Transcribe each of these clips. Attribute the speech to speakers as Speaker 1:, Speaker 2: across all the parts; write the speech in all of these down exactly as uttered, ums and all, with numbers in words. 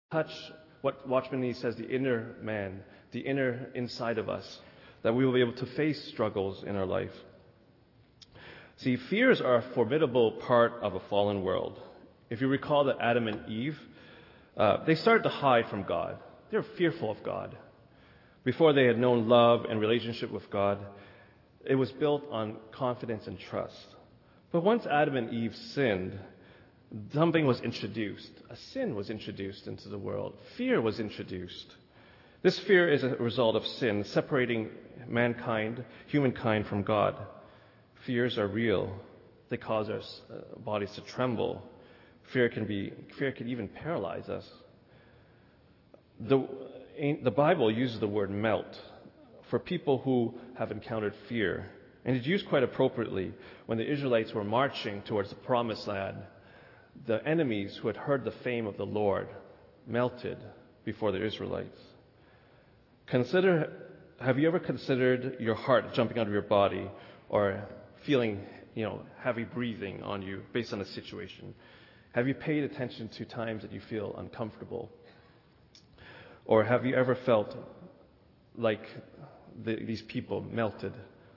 Speaker 1: touch what Watchman Nee says, the inner man, the inner inside of us, that we will be able to face struggles in our life. See, fears are a formidable part of a fallen world. If you recall that Adam and Eve, uh, they started to hide from God. They were fearful of God. Before they had known love and relationship with God, it was built on confidence and trust. But once Adam and Eve sinned, something was introduced. A sin was introduced into the world. Fear was introduced. This fear is a result of sin, separating mankind, humankind, from God. Fears are real. They cause our uh, bodies to tremble. Fear can be, fear can even paralyze us. The, the Bible uses the word melt for people who have encountered fear. And it's used quite appropriately when the Israelites were marching towards the promised land. The enemies who had heard the fame of the Lord melted before the Israelites. Consider, have you ever considered your heart jumping out of your body or feeling, you know, heavy breathing on you based on a situation? Have you paid attention to times that you feel uncomfortable? Or have you ever felt like the, these people melted?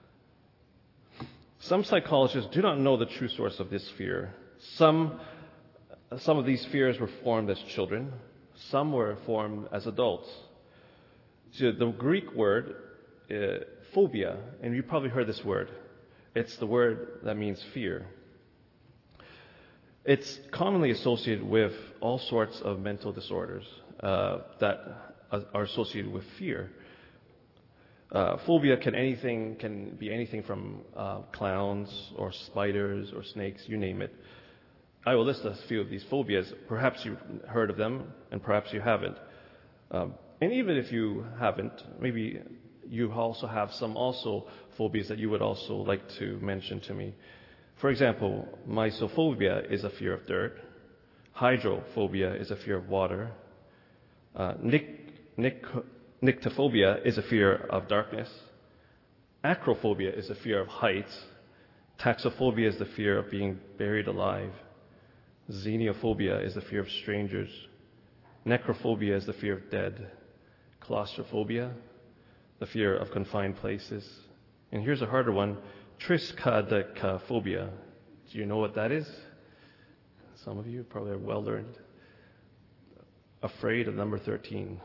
Speaker 1: Some psychologists do not know the true source of this fear. Some Some of these fears were formed as children. Some were formed as adults. So the Greek word, uh, phobia, and you probably heard this word. It's the word that means fear. It's commonly associated with all sorts of mental disorders uh, that are associated with fear. Uh, phobia can anything can be anything from uh, clowns or spiders or snakes, you name it. I will list a few of these phobias. Perhaps you've heard of them, and perhaps you haven't. Um, and even if you haven't, maybe you also have some also phobias that you would also like to mention to me. For example, mysophobia is a fear of dirt. Hydrophobia is a fear of water. Uh, nic- nic- nyctophobia is a fear of darkness. Acrophobia is a fear of heights. Taxophobia is the fear of being buried alive. Xenophobia is the fear of strangers. Necrophobia is the fear of dead. Claustrophobia, the fear of confined places. And here's a harder one, triskaidekaphobia. Do you know what that is? Some of you probably are well learned. Afraid of number thirteen.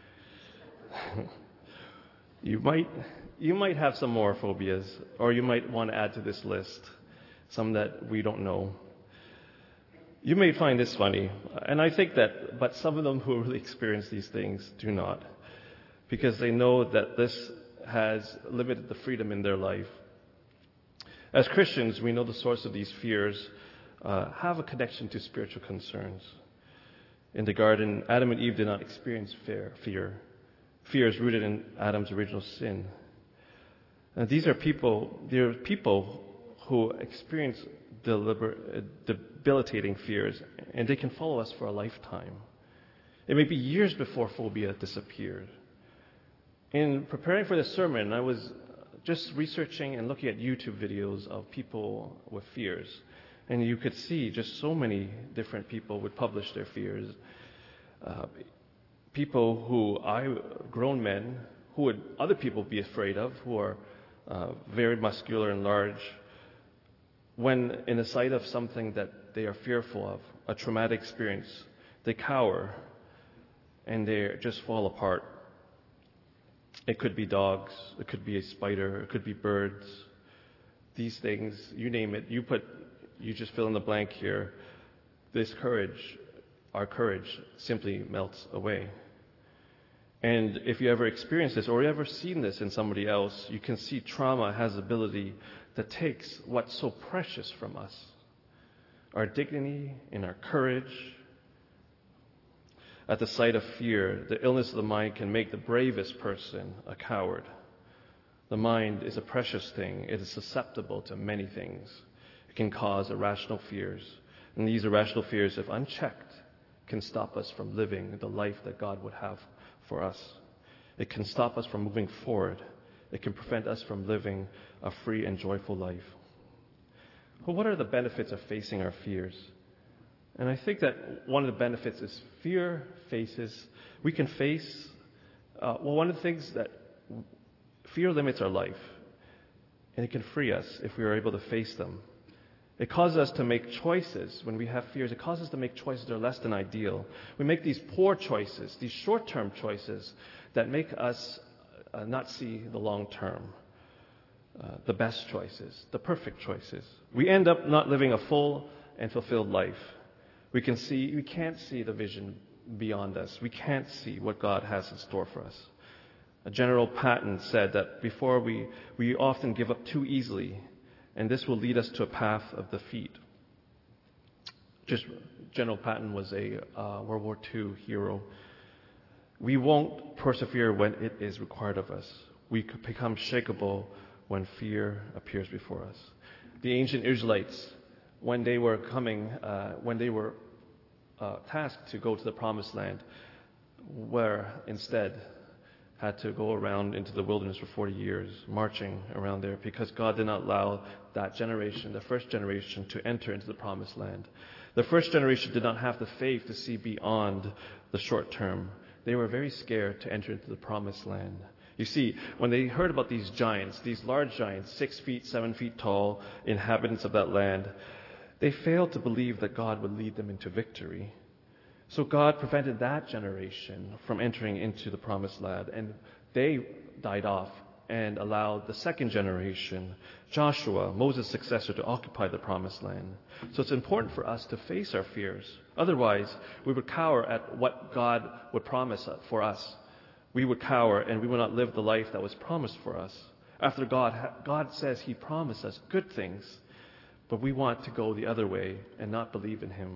Speaker 1: you might you might have some more phobias, or you might want to add to this list some that we don't know. You may find this funny, and I think that, but some of them who really experience these things do not, because they know that this has limited the freedom in their life. As Christians, we know the source of these fears uh, have a connection to spiritual concerns. In the garden, Adam and Eve did not experience fear. Fear, fear is rooted in Adam's original sin. And these are people, they're people who experience deliber- debilitating fears, and they can follow us for a lifetime. It may be years before phobia disappeared. In preparing for this sermon, I was just researching and looking at YouTube videos of people with fears, and you could see just so many different people would publish their fears. Uh, people who I, grown men, who would other people be afraid of, who are uh, very muscular and large, when in the sight of something that they are fearful of, a traumatic experience, they cower and they just fall apart. It could be dogs, it could be a spider, it could be birds. These things, you name it, you put, you just fill in the blank here. This courage, our courage, simply melts away. And if you ever experience this or you ever seen this in somebody else, you can see trauma has the ability that takes what's so precious from us, our dignity and our courage. At the sight of fear, the illness of the mind can make the bravest person a coward. The mind is a precious thing. It is susceptible to many things. It can cause irrational fears. And these irrational fears, if unchecked, can stop us from living the life that God would have for us. It can stop us from moving forward. It can prevent us from living a free and joyful life. Well, what are the benefits of facing our fears? And I think that one of the benefits is fear faces, we can face, uh, well, one of the things that fear limits our life, and it can free us if we are able to face them. It causes us to make choices. When we have fears, it causes us to make choices that are less than ideal. We make these poor choices, these short-term choices that make us uh, not see the long-term, uh, the best choices, the perfect choices. We end up not living a full and fulfilled life. We can see, we can't see the vision beyond us. We can't see what God has in store for us. General Patton said that before we, we often give up too easily, and this will lead us to a path of defeat. Just General Patton was a uh, World War Two hero. We won't persevere when it is required of us. We could become shakable when fear appears before us. The ancient Israelites, when they were coming, uh, when they were uh, tasked to go to the Promised Land, were instead had to go around into the wilderness for forty years, marching around there, because God did not allow that generation, the first generation, to enter into the Promised Land. The first generation did not have the faith to see beyond the short term. They were very scared to enter into the Promised Land. You see, when they heard about these giants, these large giants, six feet, seven feet tall, inhabitants of that land, they failed to believe that God would lead them into victory. So God prevented that generation from entering into the Promised Land, and they died off and allowed the second generation, Joshua, Moses' successor, to occupy the Promised Land. So it's important for us to face our fears. Otherwise, we would cower at what God would promise for us. We would cower and we would not live the life that was promised for us. After God, God says He promised us good things, but we want to go the other way and not believe in Him.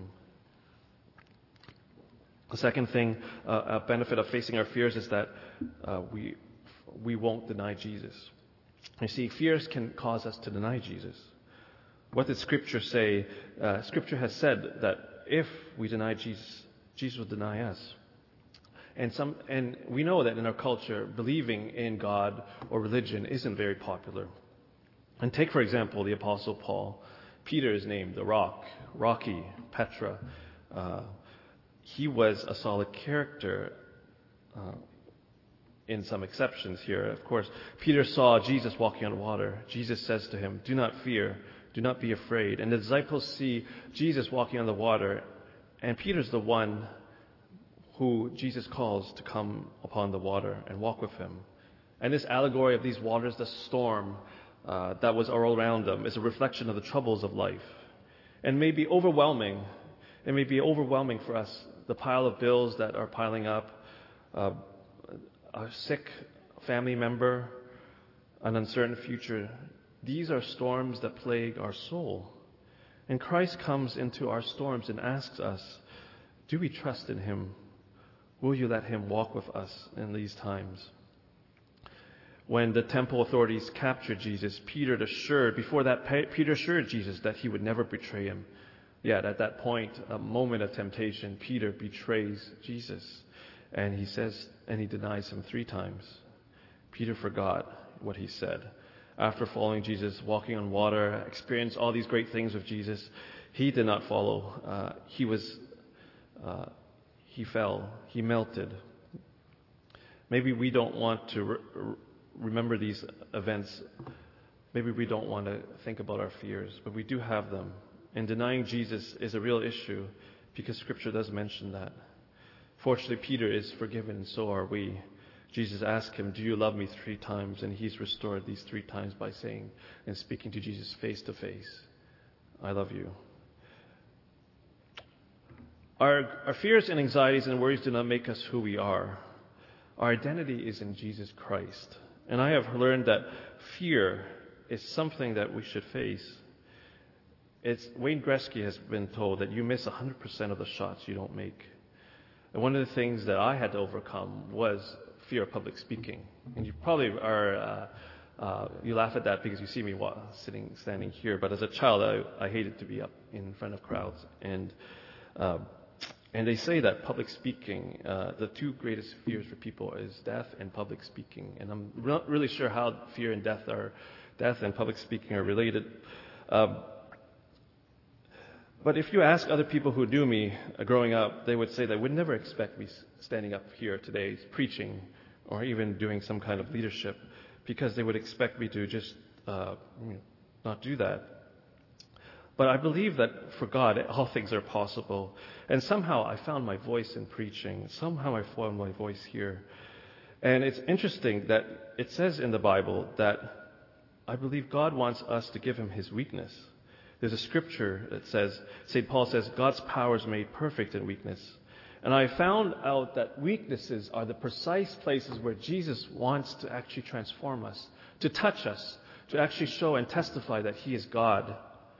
Speaker 1: The second thing, uh, a benefit of facing our fears is that uh, we we won't deny Jesus. You see, fears can cause us to deny Jesus. What did Scripture say? Uh, Scripture has said that if we deny Jesus, Jesus will deny us. And some, and we know that in our culture, believing in God or religion isn't very popular. And take, for example, the Apostle Paul. Peter is named the Rock, Rocky, Petra. Uh, He was a solid character, uh, in some exceptions here. Of course, Peter saw Jesus walking on water. Jesus says to him, "Do not fear, do not be afraid." And the disciples see Jesus walking on the water, and Peter's the one who Jesus calls to come upon the water and walk with him. And this allegory of these waters, the storm uh, that was all around them, is a reflection of the troubles of life. And may be overwhelming. It may be overwhelming for us, the pile of bills that are piling up, uh, a sick family member, an uncertain future. These are storms that plague our soul. And Christ comes into our storms and asks us, do we trust in Him? Will you let Him walk with us in these times? When the temple authorities captured Jesus, Peter assured, before that, Peter assured Jesus that he would never betray him. Yet at that point, a moment of temptation, Peter betrays Jesus. And he says, and he denies Him three times. Peter forgot what he said. After following Jesus, walking on water, experienced all these great things with Jesus, he did not follow. Uh, he was, uh, he fell. He melted. Maybe we don't want to re- remember these events. Maybe we don't want to think about our fears, but we do have them. And denying Jesus is a real issue because Scripture does mention that. Fortunately, Peter is forgiven, and so are we. Jesus asked him, "Do you love me?" three times, and he's restored these three times by saying and speaking to Jesus face to face, "I love you." Our, our fears and anxieties and worries do not make us who we are. Our identity is in Jesus Christ. And I have learned that fear is something that we should face. It's, Wayne Gretzky has been told that you miss one hundred percent of the shots you don't make. And one of the things that I had to overcome was fear of public speaking. And you probably are, uh, uh, you laugh at that because you see me wa- sitting, standing here. But as a child, I, I hated to be up in front of crowds. And uh, and they say that public speaking, uh, the two greatest fears for people is death and public speaking. And I'm not really sure how fear and death are, death and public speaking are related. Um, But if you ask other people who knew me uh, growing up, they would say they would never expect me s- standing up here today preaching or even doing some kind of leadership, because they would expect me to just uh, you know, not do that. But I believe that for God, all things are possible. And somehow I found my voice in preaching. Somehow I found my voice here. And it's interesting that it says in the Bible that I believe God wants us to give him his weakness. There's a scripture that says, Saint Paul says, God's power is made perfect in weakness. And I found out that weaknesses are the precise places where Jesus wants to actually transform us, to touch us, to actually show and testify that he is God.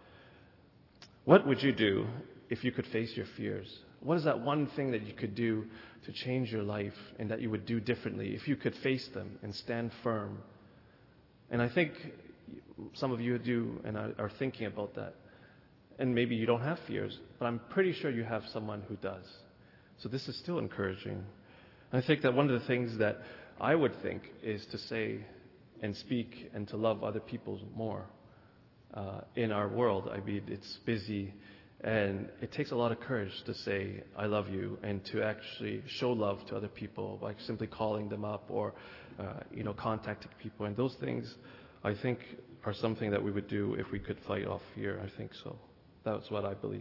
Speaker 1: What would you do if you could face your fears? What is that one thing that you could do to change your life and that you would do differently if you could face them and stand firm? And I think some of you do and are thinking about that. And maybe you don't have fears, but I'm pretty sure you have someone who does. So this is still encouraging. I think that one of the things that I would think is to say and speak and to love other people more. Uh, in our world, I mean, it's busy, and it takes a lot of courage to say, I love you, and to actually show love to other people by simply calling them up or, uh, you know, contacting people. And those things, I think, are something that we would do if we could fight off fear. I think so. That's what I believe.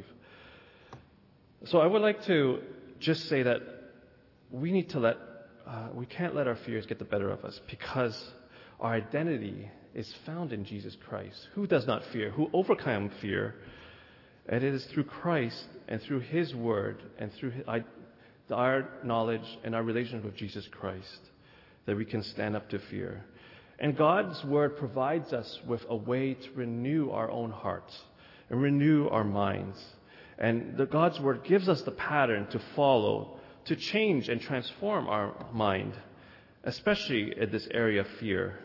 Speaker 1: So I would like to just say that we need to let, uh, we can't let our fears get the better of us, because our identity is found in Jesus Christ, who does not fear, who overcome fear. And it is through Christ and through his word and through his, I, our knowledge and our relationship with Jesus Christ that we can stand up to fear. And God's word provides us with a way to renew our own hearts and renew our minds. And the God's word gives us the pattern to follow, to change and transform our mind, especially in this area of fear.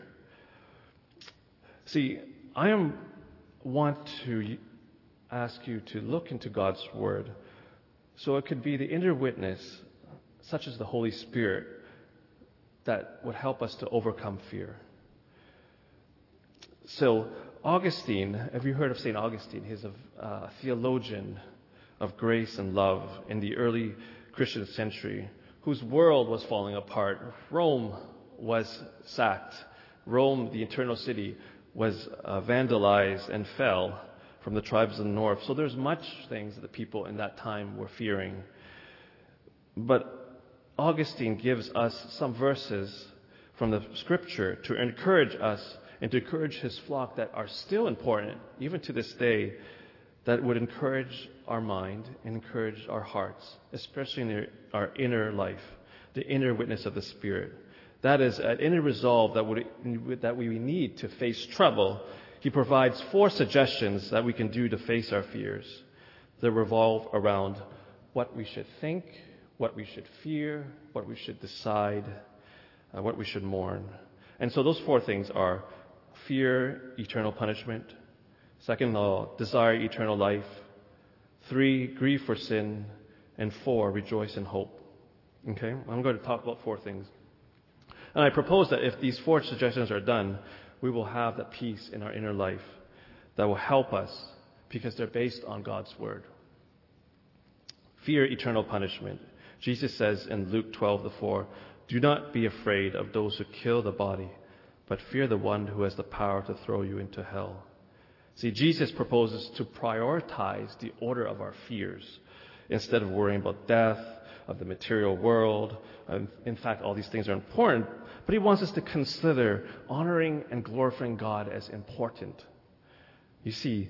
Speaker 1: See, I am, want to ask you to look into God's word, so it could be the inner witness, such as the Holy Spirit, that would help us to overcome fear. So Augustine, have you heard of Saint Augustine? He's a uh, theologian of grace and love in the early Christian century, whose world was falling apart. Rome was sacked. Rome, the eternal city, was uh, vandalized and fell from the tribes of the north. So there's much things that the people in that time were fearing. But Augustine gives us some verses from the scripture to encourage us and to encourage his flock that are still important, even to this day, that would encourage our mind and encourage our hearts, especially in our inner life, the inner witness of the Spirit. That is an inner resolve that, would, that we need to face trouble. He provides four suggestions that we can do to face our fears that revolve around what we should think, what we should fear, what we should decide, uh, what we should mourn. And so those four things are fear, eternal punishment. Second law, desire eternal life. Three, grieve for sin. And four, rejoice in hope. Okay? I'm going to talk about four things. And I propose that if these four suggestions are done, we will have that peace in our inner life that will help us because they're based on God's word. Fear eternal punishment. Jesus says in Luke twelve four, do not be afraid of those who kill the body, but fear the one who has the power to throw you into hell. See, Jesus proposes to prioritize the order of our fears instead of worrying about death, of the material world. Um, in fact, all these things are important, but he wants us to consider honoring and glorifying God as important. You see,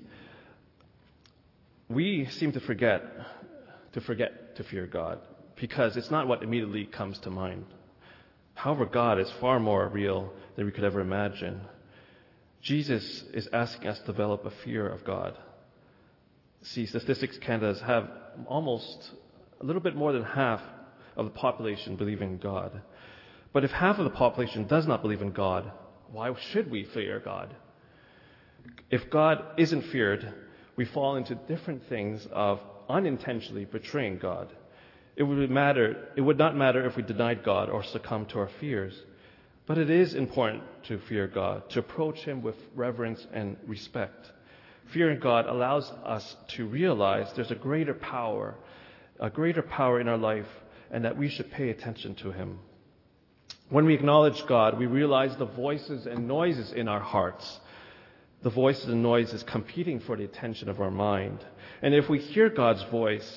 Speaker 1: we seem to forget to forget to fear God because it's not what immediately comes to mind. However, God is far more real than we could ever imagine. Jesus is asking us to develop a fear of God. See, Statistics Canada have almost a little bit more than half of the population believing in God. But if half of the population does not believe in God, why should we fear God? If God isn't feared, we fall into different things of unintentionally betraying God. It would matter, it would not matter if we denied God or succumbed to our fears. But it is important to fear God, to approach him with reverence and respect. Fearing God allows us to realize there's a greater power, a greater power in our life, and that we should pay attention to Him. When we acknowledge God, we realize the voices and noises in our hearts. The voices and noises competing for the attention of our mind. And if we hear God's voice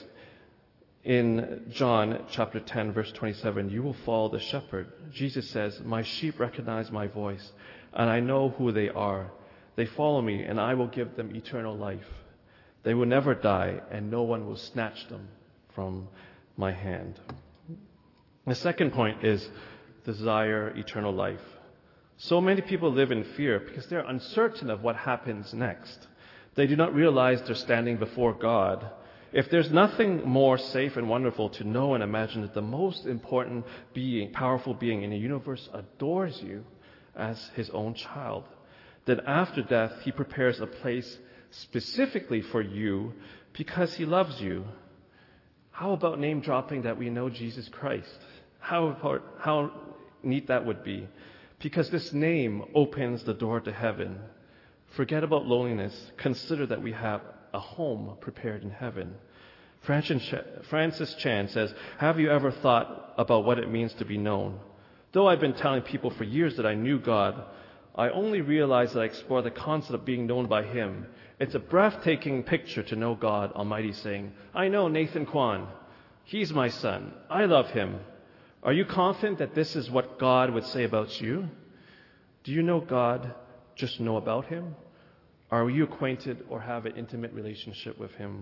Speaker 1: in John chapter ten, verse twenty-seven, you will follow the shepherd. Jesus says, my sheep recognize my voice, and I know who they are. They follow me, and I will give them eternal life. They will never die, and no one will snatch them from my hand. The second point is desire eternal life. So many people live in fear because they're uncertain of what happens next. They do not realize they're standing before God. If there's nothing more safe and wonderful to know and imagine that the most important being, powerful being in the universe adores you as His own child, then after death He prepares a place specifically for you because He loves you. How about name dropping that we know Jesus Christ? How, how neat that would be. Because this name opens the door to heaven. Forget about loneliness. Consider that we have a home prepared in heaven. Francis Chan says, have you ever thought about what it means to be known? Though I've been telling people for years that I knew God, I only realized that I explored the concept of being known by Him. It's a breathtaking picture to know God Almighty saying, I know Nathan Kwan. He's my son. I love him. Are you confident that this is what God would say about you? Do you know God, just know about Him? Are you acquainted or have an intimate relationship with Him?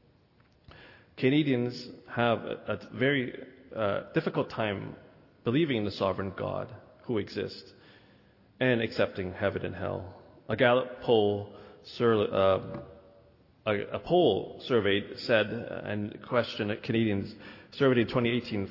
Speaker 1: Canadians have a, a very uh, difficult time believing in the sovereign God who exists and accepting heaven and hell. A Gallup poll, sur, uh, a, a poll surveyed said and questioned Canadians surveyed in twenty eighteen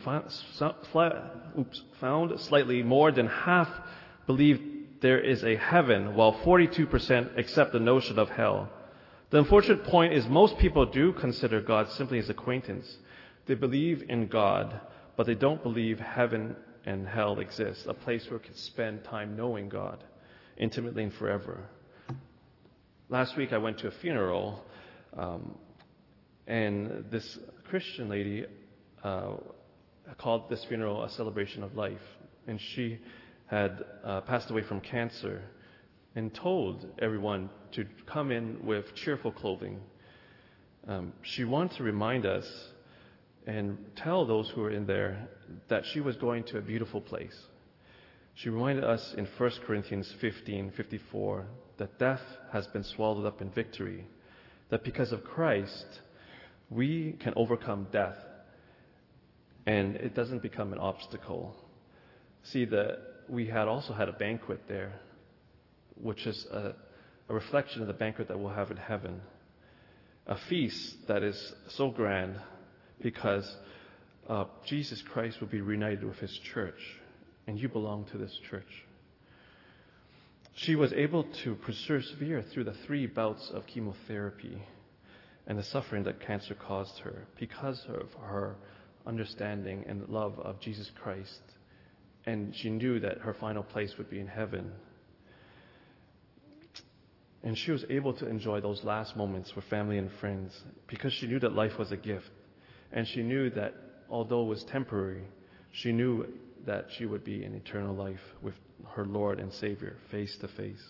Speaker 1: found slightly more than half believe there is a heaven, while forty-two percent accept the notion of hell. The unfortunate point is most people do consider God simply as acquaintance. They believe in God, but they don't believe heaven and hell exists, a place where we can spend time knowing God intimately and forever. Last week I went to a funeral, um, and this Christian lady uh, called this funeral a celebration of life. And she had uh, passed away from cancer and told everyone to come in with cheerful clothing. Um, she wanted to remind us and tell those who were in there that she was going to a beautiful place. She reminded us in First Corinthians fifteen fifty-four that death has been swallowed up in victory, that because of Christ, we can overcome death, and it doesn't become an obstacle. See, that we had also had a banquet there, which is a, a reflection of the banquet that we'll have in heaven. A feast that is so grand because uh, Jesus Christ will be reunited with His church, and you belong to this church. She was able to persevere through the three bouts of chemotherapy and the suffering that cancer caused her because of her understanding and love of Jesus Christ. And she knew that her final place would be in heaven. And she was able to enjoy those last moments with family and friends because she knew that life was a gift. And she knew that although it was temporary, she knew that she would be in eternal life with her Lord and Savior face to face.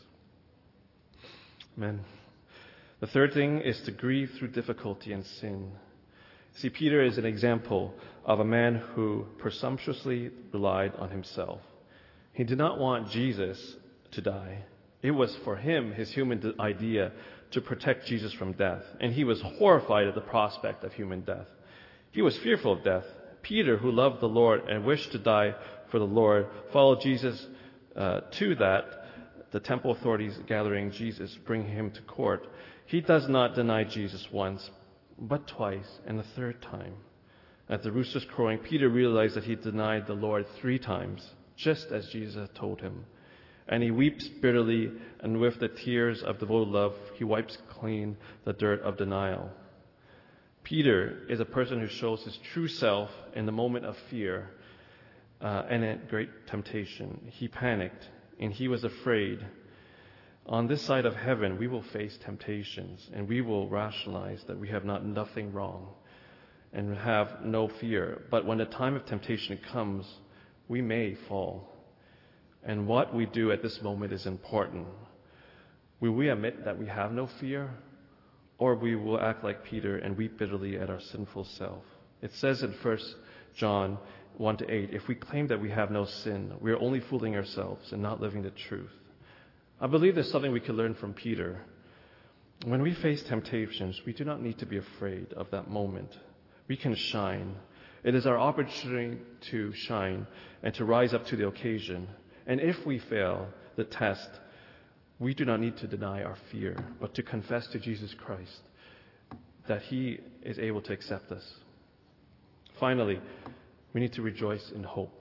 Speaker 1: Amen. The third thing is to grieve through difficulty and sin. See, Peter is an example of a man who presumptuously relied on himself. He did not want Jesus to die. It was for him, his human idea, to protect Jesus from death. And he was horrified at the prospect of human death. He was fearful of death. Peter, who loved the Lord and wished to die for the Lord, followed Jesus uh, to that, the temple authorities gathering Jesus, bring him to court. He does not deny Jesus once, but twice, and the third time. At the rooster's crowing, Peter realized that he denied the Lord three times, just as Jesus had told him. And he weeps bitterly, and with the tears of devoted love, he wipes clean the dirt of denial. Peter is a person who shows his true self in the moment of fear uh, and at great temptation. He panicked, and he was afraid. On this side of heaven, we will face temptations, and we will rationalize that we have not nothing wrong and have no fear. But when the time of temptation comes, we may fall. And what we do at this moment is important. Will we admit that we have no fear, or we will act like Peter and weep bitterly at our sinful self? It says in First John one to eight, if we claim that we have no sin, we are only fooling ourselves and not living the truth. I believe there's something we can learn from Peter. When we face temptations, we do not need to be afraid of that moment. We can shine. It is our opportunity to shine and to rise up to the occasion. And if we fail the test, we do not need to deny our fear, but to confess to Jesus Christ that He is able to accept us. Finally, we need to rejoice in hope.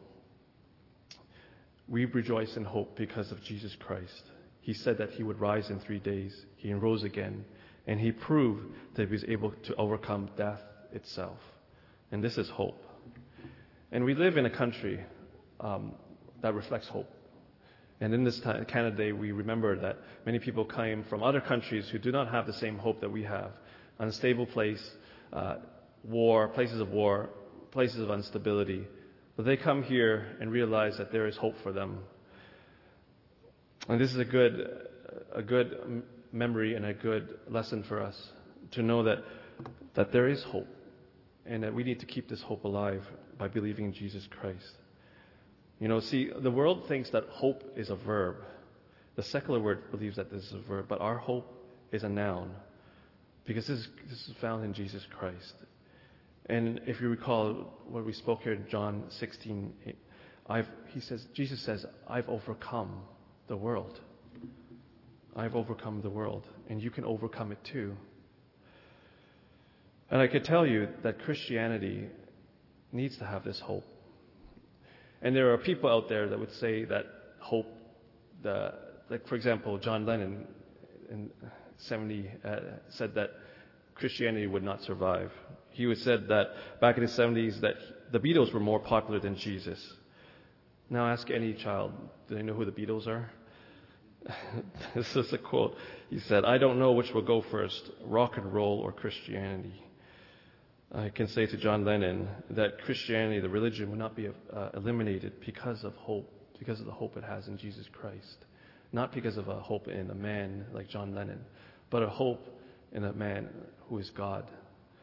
Speaker 1: We rejoice in hope because of Jesus Christ. He said that He would rise in three days. He rose again, and He proved that He was able to overcome death itself. And this is hope. And we live in a country um, that reflects hope. And in this time, Canada Day, we remember that many people came from other countries who do not have the same hope that we have. Unstable place, uh, war, places of war, places of instability. But they come here and realize that there is hope for them. And this is a good, a good memory and a good lesson for us to know that, that there is hope and that we need to keep this hope alive by believing in Jesus Christ. You know, see, the world thinks that hope is a verb. The secular word believes that this is a verb, but our hope is a noun because this is, this is found in Jesus Christ. And if you recall what we spoke here in John sixteen, I've, he says, Jesus says, I've overcome the world. I've overcome the world, and you can overcome it too. And I could tell you that Christianity needs to have this hope. And there are people out there that would say that hope, the, like for example, John Lennon in seventy uh, said that Christianity would not survive. He would said that back in the seventies that the Beatles were more popular than Jesus. Now ask any child, do they know who the Beatles are? This is a quote. He said, I don't know which will go first, rock and roll or Christianity. I can say to John Lennon that Christianity, the religion, will not be uh, eliminated because of hope, because of the hope it has in Jesus Christ. Not because of a hope in a man like John Lennon, but a hope in a man who is God.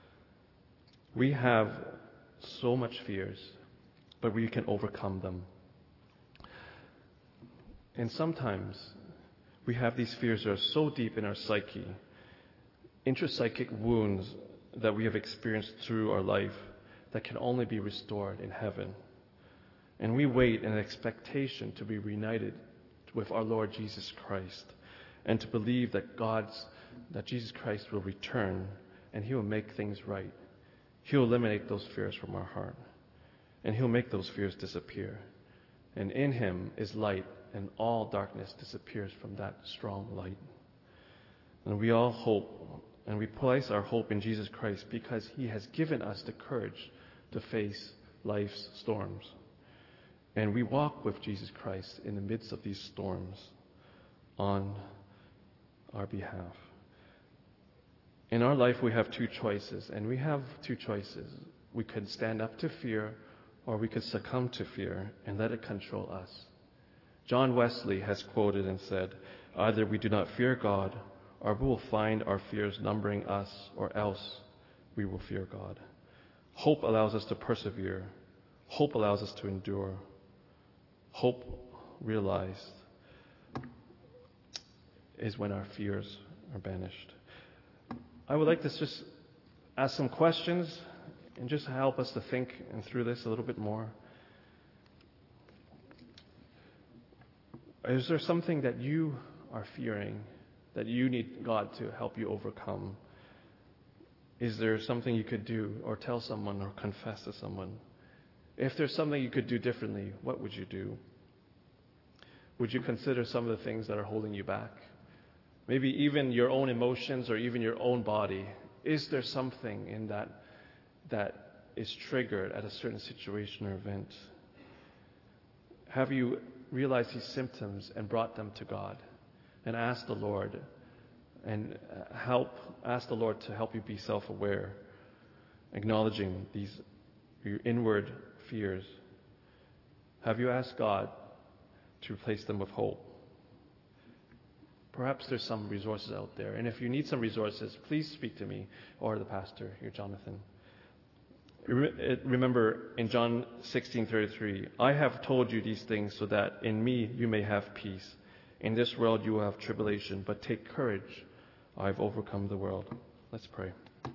Speaker 1: We have so much fears, but we can overcome them. And sometimes we have these fears that are so deep in our psyche, intrapsychic wounds that we have experienced through our life that can only be restored in heaven. And we wait in expectation to be reunited with our Lord Jesus Christ and to believe that God's, that Jesus Christ will return and He will make things right. He'll eliminate those fears from our heart and He'll make those fears disappear. And in Him is light, and all darkness disappears from that strong light. And we all hope, and we place our hope in Jesus Christ because He has given us the courage to face life's storms. And we walk with Jesus Christ in the midst of these storms on our behalf. In our life, we have two choices, and we have two choices. We could stand up to fear, or we could succumb to fear and let it control us. John Wesley has quoted and said, either we do not fear God, or we will find our fears numbering us, or else we will fear God. Hope allows us to persevere. Hope allows us to endure. Hope realized is when our fears are banished. I would like to just ask some questions and just help us to think and through this a little bit more. Is there something that you are fearing that you need God to help you overcome? Is there something you could do or tell someone or confess to someone? If there's something you could do differently, what would you do? Would you consider some of the things that are holding you back? Maybe even your own emotions or even your own body. Is there something in that that is triggered at a certain situation or event? Have you realized these symptoms and brought them to God? and ask the Lord and help, ask the Lord to help you be self-aware, acknowledging these your inward fears. Have you asked God to replace them with hope? Perhaps there's some resources out there. And if you need some resources, please speak to me or the pastor here, Jonathan. Remember in John sixteen thirty-three, I have told you these things so that in me you may have peace. In this world you will have tribulation, but take courage. I've overcome the world. Let's pray.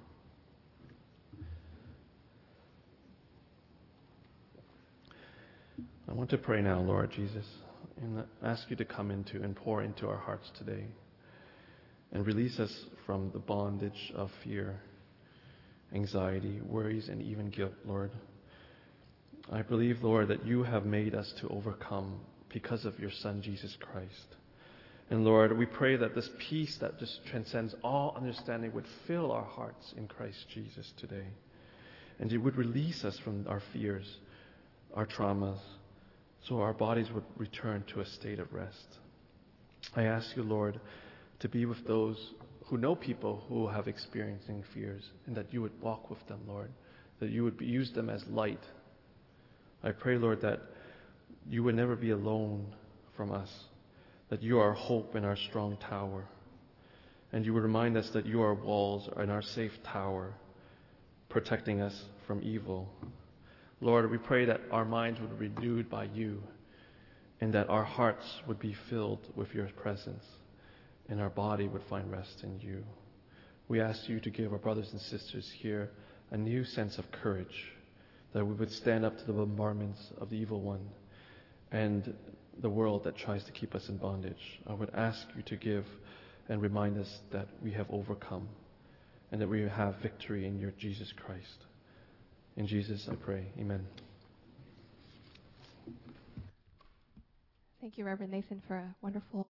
Speaker 1: I want to pray now, Lord Jesus, and ask you to come into and pour into our hearts today and release us from the bondage of fear, anxiety, worries, and even guilt, Lord. I believe, Lord, that you have made us to overcome because of your Son, Jesus Christ. And Lord, we pray that this peace that just transcends all understanding would fill our hearts in Christ Jesus today. And it would release us from our fears, our traumas, so our bodies would return to a state of rest. I ask you, Lord, to be with those who know people who have experiencing fears, and that you would walk with them, Lord, that you would use them as light. I pray, Lord, that you would never be alone from us, that you are hope and our strong tower, and you would remind us that you are walls and our safe tower, protecting us from evil. Lord, we pray that our minds would be renewed by you, and that our hearts would be filled with your presence, and our body would find rest in you. We ask you to give our brothers and sisters here a new sense of courage, that we would stand up to the bombardments of the evil one and the world that tries to keep us in bondage. I would ask you to give and remind us that we have overcome and that we have victory in your Jesus Christ. In Jesus I pray. Amen.
Speaker 2: Thank you, Reverend Nathan, for a wonderful